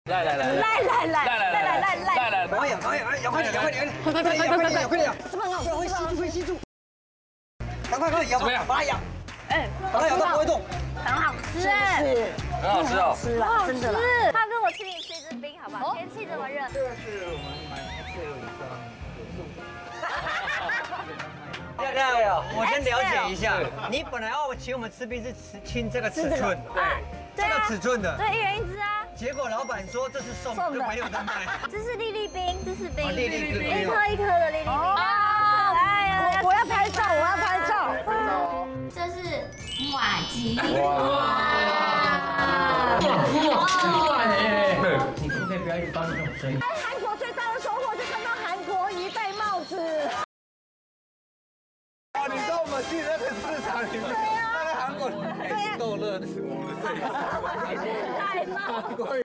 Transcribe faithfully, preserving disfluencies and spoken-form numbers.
来来来来来来来来来来， 赶快咬，赶快咬，咬快点，咬快点，快快快快快快快点咬！ 这么好吃， 会吸住，会吸住。赶快快咬， 怎么样？ 把它咬， 哎， 把它咬到不会动。 很好吃哎， 很好吃哦。 吃啦，真的啦。 他跟我请你吃一支冰，好不好？天气这么热。 这个是我们买 X L 以上。 大概我先了解一下，你本来要请我们吃冰是吃亲这个尺寸， 对， 这个尺寸的， 对，一人一支啊。 结果老板说这是送的，就没有在卖。 这是粒粒冰，这是冰， 粒粒冰一颗一颗的粒粒冰。 哦，我我要拍照，我要拍照。 这是马吉。 哇！你可不可以不要一直发出这种声音？ 韩国最大的收获就看到韩国瑜戴帽子。 哦，你知道我们去那个市场里面，那个韩国人逗乐死我们， 戴帽。